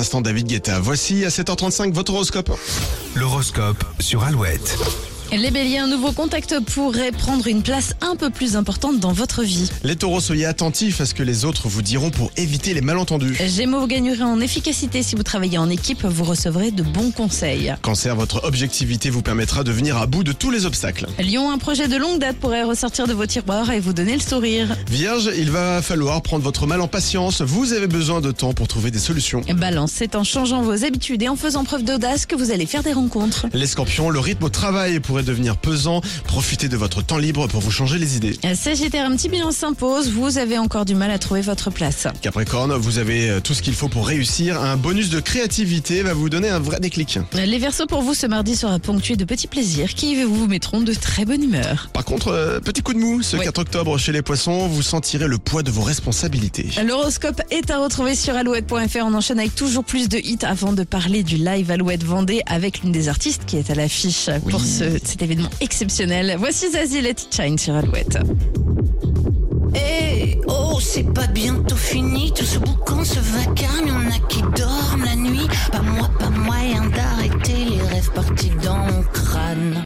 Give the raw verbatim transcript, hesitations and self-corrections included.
l'instant, David Guetta. Voici à sept heures trente-cinq votre horoscope. L'horoscope sur Alouette. Les béliers, un nouveau contact pourrait prendre une place un peu plus importante dans votre vie. Les taureaux, soyez attentifs à ce que les autres vous diront pour éviter les malentendus. Gémeaux, vous gagnerez en efficacité si vous travaillez en équipe, vous recevrez de bons conseils. Cancer, votre objectivité vous permettra de venir à bout de tous les obstacles. Lion, un projet de longue date pourrait ressortir de vos tiroirs et vous donner le sourire. Vierge, il va falloir prendre votre mal en patience, vous avez besoin de temps pour trouver des solutions. Balance, c'est en changeant vos habitudes et en faisant preuve d'audace que vous allez faire des rencontres. Les scorpions, le rythme au travail pourrait devenir pesant, profitez de votre temps libre pour vous changer les idées. Sagittaire, un petit bilan s'impose, vous avez encore du mal à trouver votre place. Capricorne, vous avez tout ce qu'il faut pour réussir, un bonus de créativité va vous donner un vrai déclic. Les Verseaux, pour vous, ce mardi sera ponctué de petits plaisirs qui vous mettront de très bonne humeur. Par contre, euh, petit coup de mou, ce Oui. quatre octobre chez les poissons, vous sentirez le poids de vos responsabilités. L'horoscope est à retrouver sur alouette point f r. On enchaîne avec toujours plus de hits avant de parler du live Alouette Vendée avec l'une des artistes qui est à l'affiche Oui. pour ce, cet événement exceptionnel. Voici Zazie, Let It Shine sur Alouette. Eh, oh, c'est pas bientôt fini, tout ce boucan, ce vacarme, y'en a qui dorment la nuit. Pas moi, pas moyen d'arrêter les rêves partis dans mon crâne.